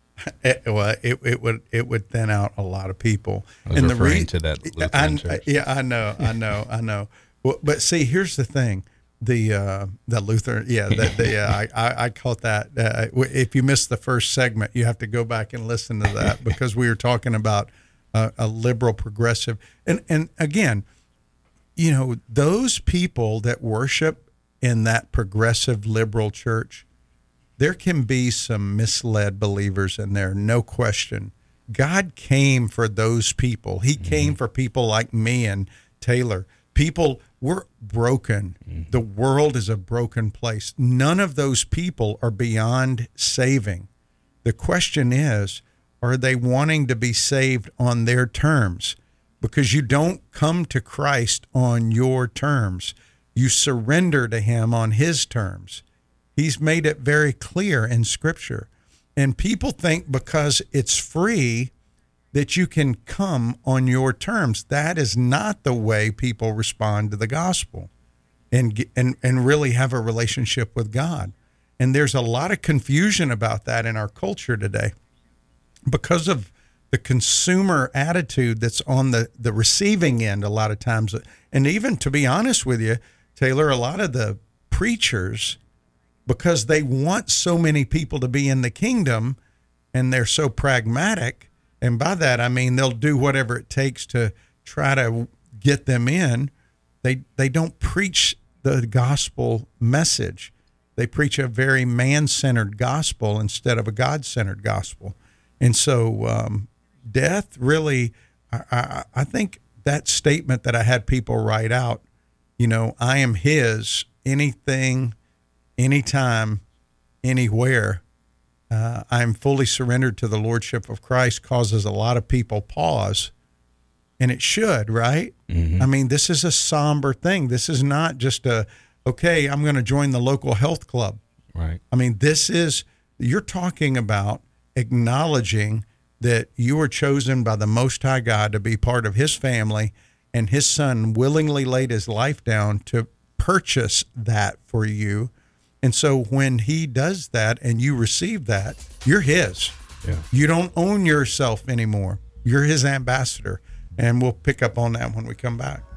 It, well, it it would it would thin out a lot of people. I was and referring the re- to that Lutheran I, church. Yeah, I know, I know, I know. Well, but see, here's the thing: the uh, the Lutheran, yeah, the, the uh, I, I I caught that. Uh, if you missed the first segment, you have to go back and listen to that, because we were talking about uh, a liberal progressive, and and again, you know, those people that worship in that progressive liberal church, there can be some misled believers in there, no question. God came for those people. He mm-hmm. came for people like me and Taylor. People, we're broken. Mm-hmm. The world is a broken place. None of those people are beyond saving. The question is, are they wanting to be saved on their terms? Because you don't come to Christ on your terms. You surrender to him on his terms. He's made it very clear in Scripture. And people think because it's free that you can come on your terms. That is not the way people respond to the gospel and and and really have a relationship with God. And there's a lot of confusion about that in our culture today because of the consumer attitude that's on the, the receiving end a lot of times. And even, to be honest with you, Taylor, a lot of the preachers, because they want so many people to be in the kingdom and they're so pragmatic, and by that I mean they'll do whatever it takes to try to get them in, they they don't preach the gospel message. They preach a very man-centered gospel instead of a God-centered gospel. And so um, death really, I, I, I think that statement that I had people write out, you know, I am his, anything, anytime, anywhere, uh, I'm fully surrendered to the lordship of Christ, causes a lot of people pause. And it should, right? Mm-hmm. I mean, this is a somber thing. This is not just a, okay, I'm going to join the local health club. Right. I mean, this is, you're talking about acknowledging that you were chosen by the Most High God to be part of his family, and his son willingly laid his life down to purchase that for you. And so when he does that and you receive that, you're his. Yeah. You don't own yourself anymore. You're his ambassador. And we'll pick up on that when we come back.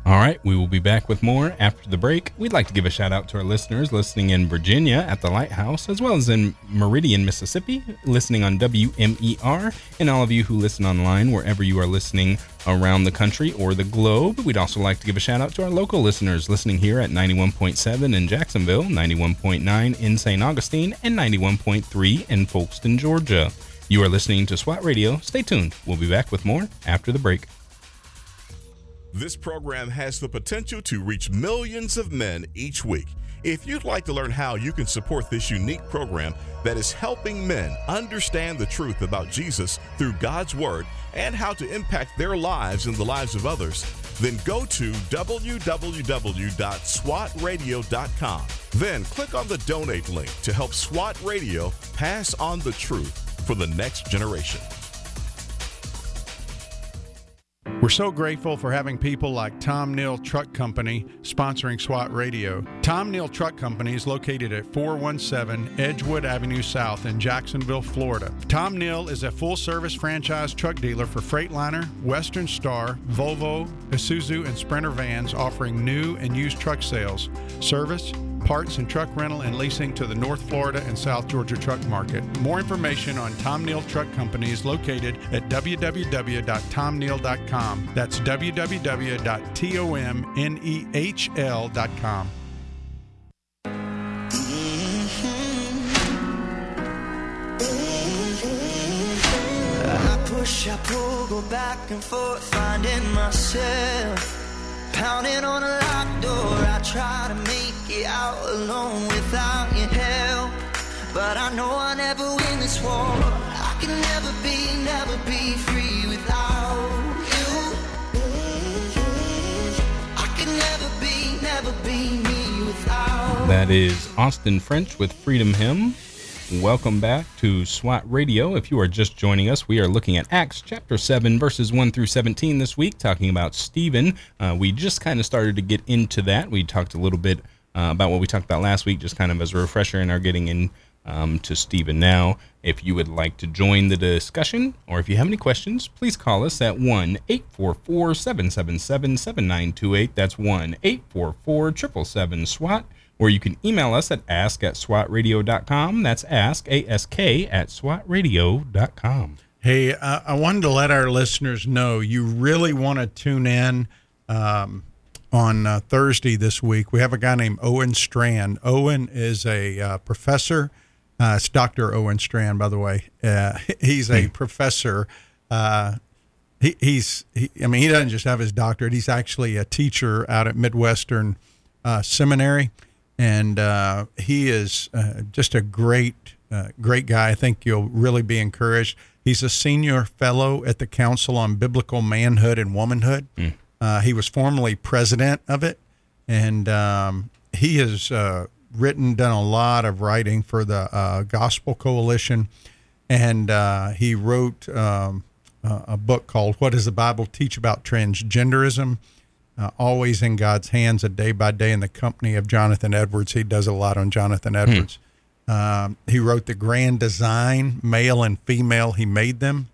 All right, we will be back with more after the break. We'd like to give a shout out to our listeners listening in Virginia at the Lighthouse, as well as in Meridian, Mississippi, listening on W M E R, and all of you who listen online wherever you are listening around the country or the globe. We'd also like to give a shout out to our local listeners listening here at ninety-one point seven in Jacksonville, ninety-one point nine in Saint Augustine, and ninety-one point three in Folkston, Georgia. You are listening to SWAT Radio. Stay tuned. We'll be back with more after the break. This program has the potential to reach millions of men each week. If you'd like to learn how you can support this unique program that is helping men understand the truth about Jesus through God's Word and how to impact their lives and the lives of others, then go to w w w dot swat radio dot com. Then click on the donate link to help SWAT Radio pass on the truth for the next generation. We're so grateful for having people like Tom Neal Truck Company sponsoring SWAT Radio. Tom Neal Truck Company is located at four one seven Edgewood Avenue South in Jacksonville, Florida. Tom Neal is a full-service franchise truck dealer for Freightliner, Western Star, Volvo, Isuzu, and Sprinter vans, offering new and used truck sales, service, parts and truck rental and leasing to the North Florida and South Georgia truck market. More information on Tom Neal Truck Company is located at w w w dot tom neal dot com. That's w w w dot tom nehl dot com. I push, I pull, go back and forth, finding myself. Pounding on a locked door, I try to make it out alone without your help. But I know I'll never win this war. I can never be, never be free without you. I can never be, never be me without. That is Austin French with Freedom Hymn. Welcome back to SWAT Radio. If you are just joining us, we are looking at Acts chapter seven, verses one through seventeen this week, talking about Stephen. Uh, we just kind of started to get into that. We talked a little bit uh, about what we talked about last week, just kind of as a refresher, and are getting in um, to Stephen now. If you would like to join the discussion, or if you have any questions, please call us at one eight four four, seven seven seven, seven nine two eight. That's one eight four four, seven seven seven, SWAT. Or you can email us at ask at swat radio dot com. That's ask, A S K, at swat radio dot com. Hey, uh, I wanted to let our listeners know you really want to tune in um, on uh, Thursday this week. We have a guy named Owen Strand. Owen is a uh, professor. Uh, it's Doctor Owen Strand, by the way. Uh, he's a professor. Uh, he, he's, he, I mean, he doesn't just have his doctorate. He's actually a teacher out at Midwestern uh, Seminary. And uh, he is uh, just a great, uh, great guy. I think you'll really be encouraged. He's a senior fellow at the Council on Biblical Manhood and Womanhood. Mm. Uh, he was formerly president of it, and um, he has uh, written, done a lot of writing for the uh, Gospel Coalition, and uh, he wrote um, a book called "What Does the Bible Teach About Transgenderism?" Uh, always in God's hands, a day by day, in the company of Jonathan Edwards. He does a lot on Jonathan Edwards. Hmm. Um, he wrote The Grand Design, Male and Female, He Made Them,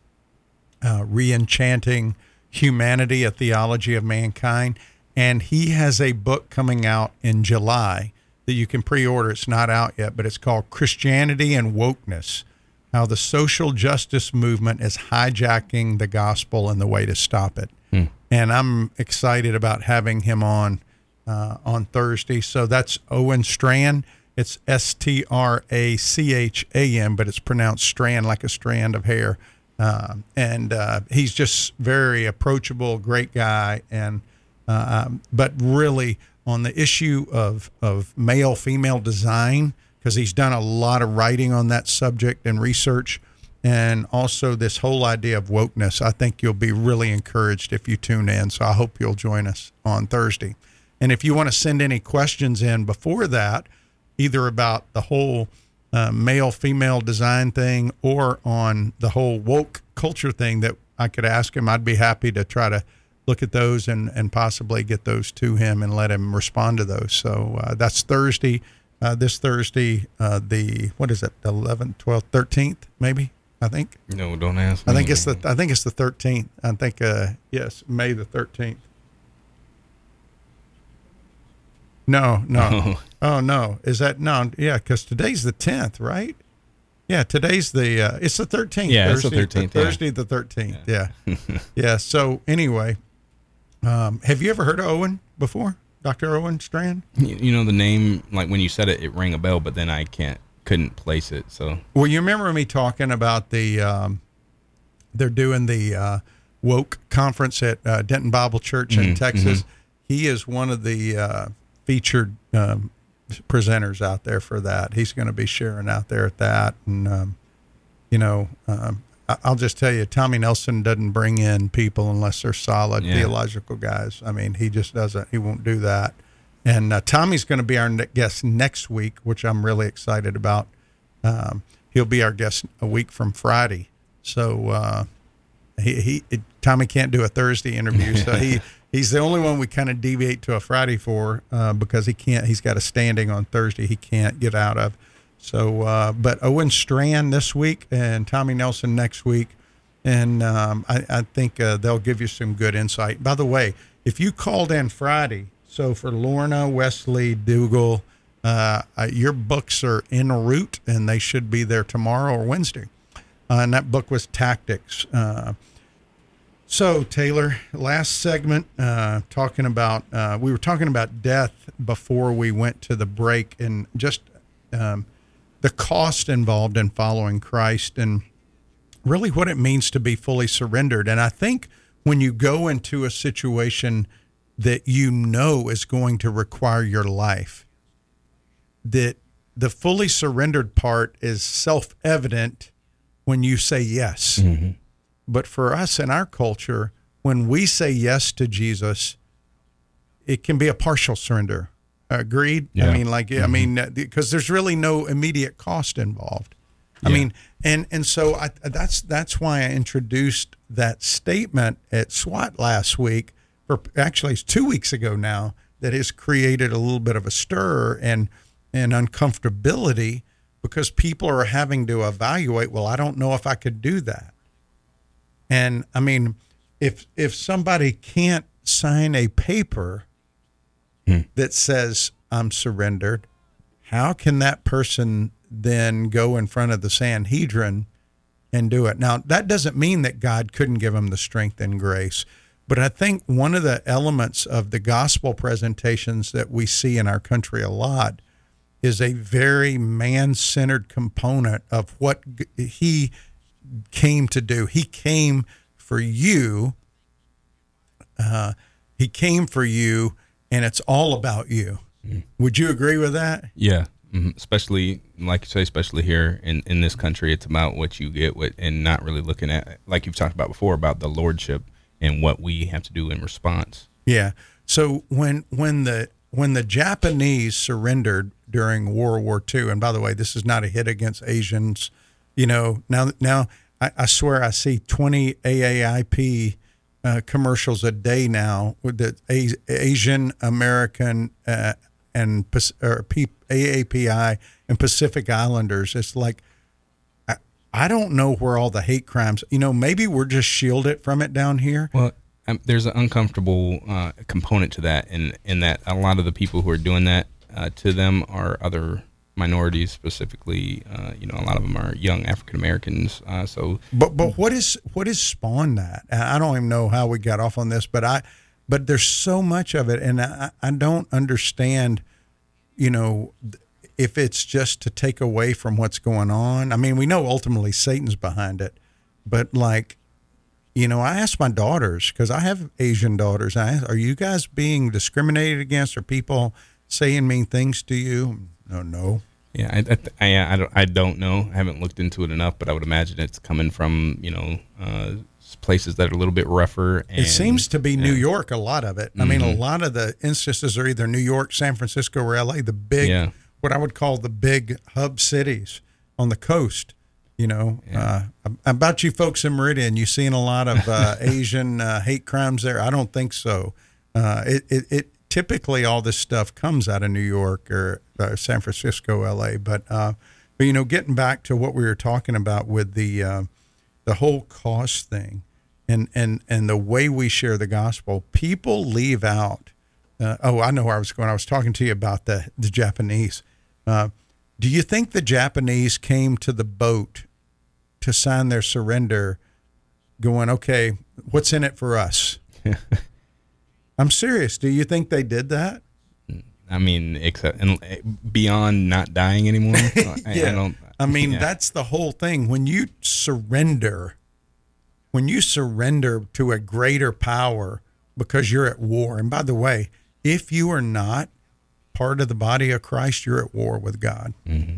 uh, Re-Enchanting Humanity, A Theology of Mankind. And he has a book coming out in July that you can pre-order. It's not out yet, but it's called Christianity and Wokeness, How the Social Justice Movement is Hijacking the Gospel and the Way to Stop It. Hmm. And I'm excited about having him on uh, on Thursday. So that's Owen Strand. It's S T R A C H A N, but it's pronounced strand, like a strand of hair. Uh, and uh, he's just very approachable, great guy. And uh, um, but really on the issue of, of male-female design, because he's done a lot of writing on that subject and research, and also this whole idea of wokeness. I think you'll be really encouraged if you tune in. So I hope you'll join us on Thursday. And if you want to send any questions in before that, either about the whole uh, male-female design thing or on the whole woke culture thing that I could ask him, I'd be happy to try to look at those and, and possibly get those to him and let him respond to those. So uh, that's Thursday, uh, this Thursday, uh, the, what is it, eleventh, twelfth, thirteenth, maybe? I think. No, don't ask me. I think it's the I think it's the thirteenth. I think uh, yes, May the thirteenth. No, no. Oh, no. Is that no? Yeah, because today's the tenth, right? Yeah, today's the uh, it's the thirteenth. Yeah, Thursday, it's the thirteenth. Thursday yeah. the thirteenth. Yeah, yeah. yeah. So anyway, um, have you ever heard of Owen before, Doctor Owen Strachan? You, you know the name, like when you said it, it rang a bell, but then I can't couldn't place it. So well, you remember me talking about the um, they're doing the uh, woke conference at uh, Denton Bible Church in mm-hmm. Texas. Mm-hmm. He is one of the uh, featured um, presenters out there for that. He's going to be sharing out there at that. And, um, you know, um, I- I'll just tell you, Tommy Nelson doesn't bring in people unless they're solid yeah. theological guys. I mean, he just doesn't, he won't do that. And uh, Tommy's going to be our ne- guest next week, which I'm really excited about. Um, he'll be our guest a week from Friday. So uh, he, he it, Tommy can't do a Thursday interview, so he he's the only one we kind of deviate to a Friday for uh, because he can't. He's got a standing on Thursday he can't get out of. So, uh, but Owen Strachan this week and Tommy Nelson next week, and um, I, I think uh, they'll give you some good insight. By the way, if you called in Friday, so for Lorna, Wesley, Dougal, uh, uh, your books are en route, and they should be there tomorrow or Wednesday. Uh, and that book was Tactics. Uh, So, Taylor, last segment, uh, talking about, uh, we were talking about death before we went to the break, and just um, the cost involved in following Christ and really what it means to be fully surrendered. And I think when you go into a situation that you know is going to require your life, that the fully surrendered part is self-evident when you say yes. Mm-hmm. But for us in our culture, when we say yes to Jesus, it can be a partial surrender. Agreed? Yeah. I mean, like, Mm-hmm. I mean, because there's really no immediate cost involved. I Yeah. mean, and and so I, that's that's why I introduced that statement at SWAT last week, or actually it's two weeks ago now, that has created a little bit of a stir and and uncomfortability because people are having to evaluate, well, I don't know if I could do that. And I mean, if if somebody can't sign a paper hmm. that says I'm surrendered, how can that person then go in front of the Sanhedrin and do it? Now, that doesn't mean that God couldn't give them the strength and grace, but I think one of the elements of the gospel presentations that we see in our country a lot is a very man-centered component of what he came to do. He came for you. Uh, he came for you, and it's all about you. Mm. Would you agree with that? Yeah. Mm-hmm. Especially, like you say, especially here in, in this country, it's about what you get with, and not really looking at, like you've talked about before, about the lordship and what we have to do in response. Yeah. So when when the when the Japanese surrendered during World War Two, and by the way, this is not a hit against Asians. You know, now now I, I swear I see twenty A A I P uh, commercials a day now with the a- Asian American uh, and or P- A A P I and Pacific Islanders. It's like I, I don't know where all the hate crimes. You know, maybe we're just shielded from it down here. Well, um, there's an uncomfortable uh, component to that, in in that a lot of the people who are doing that uh, to them are other minorities, specifically. Uh, you know, a lot of them are young African Americans. Uh, so, but but what is what is spawned that? I don't even know how we got off on this, but I, but there's so much of it, and I, I don't understand. You know, if it's just to take away from what's going on. I mean, we know ultimately Satan's behind it, but like, you know, I asked my daughters, because I have Asian daughters. I asked, are you guys being discriminated against? Are people saying mean things to you? No, no. Yeah, I, I, I, don't, I don't know. I haven't looked into it enough, but I would imagine it's coming from, you know, uh, places that are a little bit rougher. And, it seems to be yeah. New York, a lot of it. I mm-hmm. mean, a lot of the instances are either New York, San Francisco, or L A, the big, yeah. what I would call the big hub cities on the coast. You know, yeah. uh, about you folks in Meridian, you seen a lot of uh, Asian uh, hate crimes there? I don't think so. Uh, it, it, it typically all this stuff comes out of New York or uh, San Francisco, L A. But, uh, but you know, getting back to what we were talking about with the uh, the whole cost thing, and and and the way we share the gospel, people leave out Uh, oh, I know where I was going. I was talking to you about the, the Japanese. Uh, do you think the Japanese came to the boat to sign their surrender going, okay, what's in it for us? I'm serious. Do you think they did that? I mean, except and beyond not dying anymore. I, yeah. I don't. I mean, yeah. that's the whole thing. When you surrender, when you surrender to a greater power because you're at war. And by the way, if you are not part of the body of Christ, you're at war with God. Mm-hmm.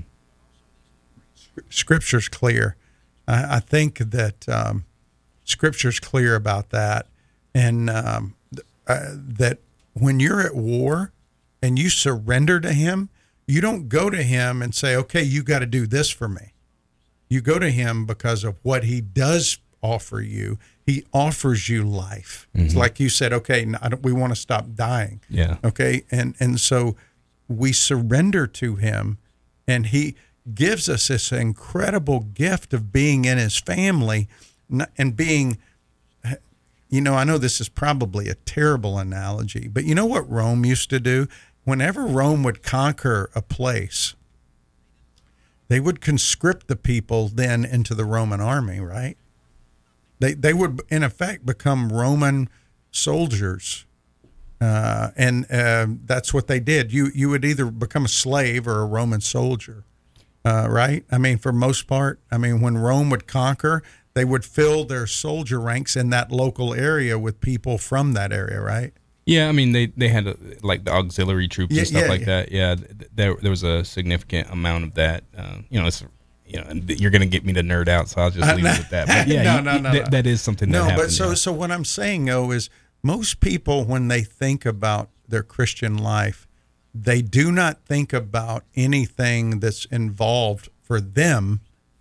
Scripture's clear. I, I think that um, Scripture's clear about that, and um, uh, that when you're at war and you surrender to Him, you don't go to Him and say, okay, you got to do this for me. You go to Him because of what He does offer you. He offers you life. Mm-hmm. It's like you said, okay, I don't, we want to stop dying. Yeah. Okay. And, and so we surrender to Him, and He gives us this incredible gift of being in His family and being, you know, I know this is probably a terrible analogy, but you know what Rome used to do? Whenever Rome would conquer a place, they would conscript the people then into the Roman army, right? They they would, in effect, become Roman soldiers. Uh, and uh, that's what they did. You you would either become a slave or a Roman soldier, uh, right? I mean, for most part, I mean, when Rome would conquer, they would fill their soldier ranks in that local area with people from that area, right? Yeah, I mean, they, they had uh, like the auxiliary troops yeah, and stuff yeah, like yeah. that. Yeah, there there was a significant amount of that. Uh, you know, it's you know, you're going to get me to nerd out, so I'll just leave it at that. But yeah, no, you, no, no, th- no. that is something that no, happened. but so yeah. so what I'm saying though is most people, when they think about their Christian life, they do not think about anything that's involved for them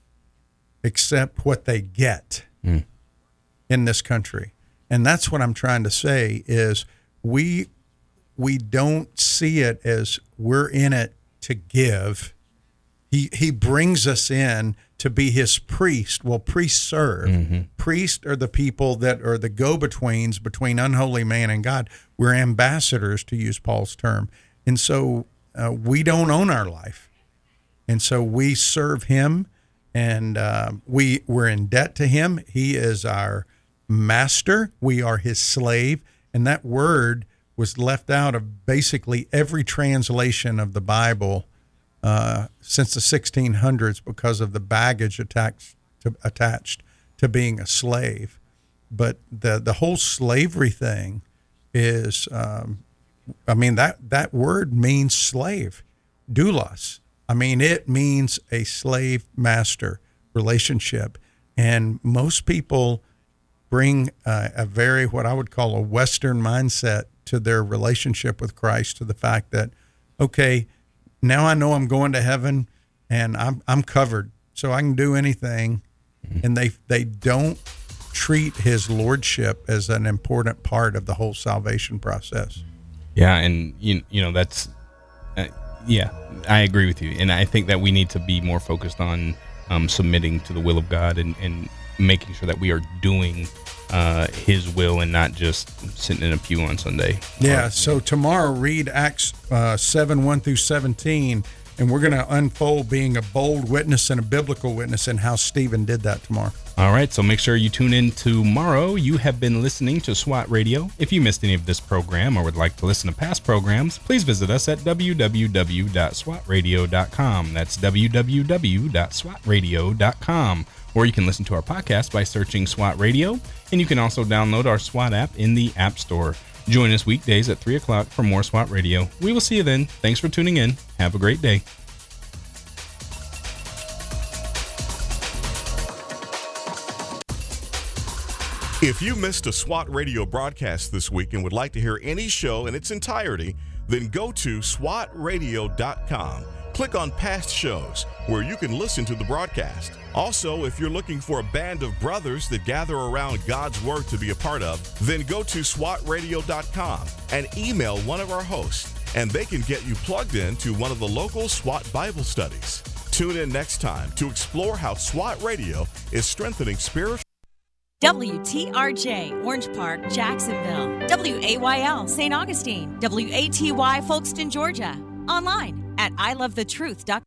except what they get mm. in this country. And that's what I'm trying to say is we we don't see it as we're in it to give. He he brings us in to be His priest. Well, priests serve. Mm-hmm. Priests are the people that are the go-betweens between unholy man and God. We're ambassadors, to use Paul's term. And so uh, we don't own our life. And so we serve Him, and uh, we, we're in debt to Him. He is our master. We are His slave. And that word was left out of basically every translation of the Bible uh, since the sixteen hundreds because of the baggage attached to, attached to being a slave. But the the whole slavery thing is, um, I mean, that, that word means slave, doulos. I mean, it means a slave-master relationship. And most people bring uh, a very, what I would call a Western mindset to their relationship with Christ, to the fact that, okay, now I know I'm going to heaven and I'm I'm covered, so I can do anything. Mm-hmm. And they they don't treat His lordship as an important part of the whole salvation process. Yeah, and you you know that's uh, yeah, I agree with you, and I think that we need to be more focused on um, submitting to the will of God and, and making sure that we are doing uh, His will and not just sitting in a pew on Sunday. Yeah. Or, so tomorrow, read Acts uh, seven one through seventeen, and we're going to unfold being a bold witness and a biblical witness and how Stephen did that tomorrow. All right, so make sure you tune in tomorrow. You have been listening to SWAT Radio. If you missed any of this program or would like to listen to past programs, please visit us at w w w dot swat radio dot com. That's w w w dot swat radio dot com. Or you can listen to our podcast by searching SWAT Radio, and you can also download our SWAT app in the App Store. Join us weekdays at three o'clock for more SWAT Radio. We will see you then. Thanks for tuning in. Have a great day. If you missed a SWAT Radio broadcast this week and would like to hear any show in its entirety, then go to swat radio dot com. Click on past shows where you can listen to the broadcast. Also, if you're looking for a band of brothers that gather around God's Word to be a part of, then go to swat radio dot com and email one of our hosts, and they can get you plugged in to one of the local SWAT Bible studies. Tune in next time to explore how SWAT Radio is strengthening spiritual W T R J, Orange Park, Jacksonville. W A Y L, Saint Augustine. W A T Y, Folkston, Georgia. Online at I love the truth dot com.